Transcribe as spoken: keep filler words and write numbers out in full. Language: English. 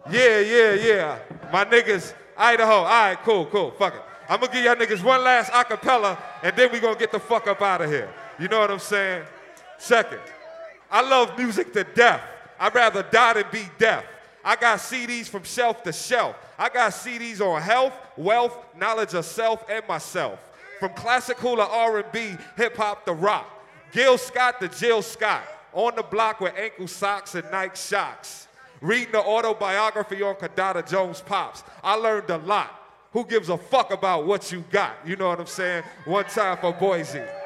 Yeah, yeah, yeah. My niggas, Idaho. All right, cool, cool. Fuck it. I'm gonna give y'all niggas one last acapella, and then we gonna get the fuck up out of here. You know what I'm saying? Second, I love music to death. I'd rather die than be deaf. I got C Ds from shelf to shelf. I got C Ds on health, wealth, knowledge of self, and myself. From classical to R and B, hip-hop to rock. Gil Scott to Jill Scott. On the block with ankle socks and Nike shocks. Reading the autobiography on Kadada Jones Pops. I learned a lot. Who gives a fuck about what you got? You know what I'm saying? One time for Boise.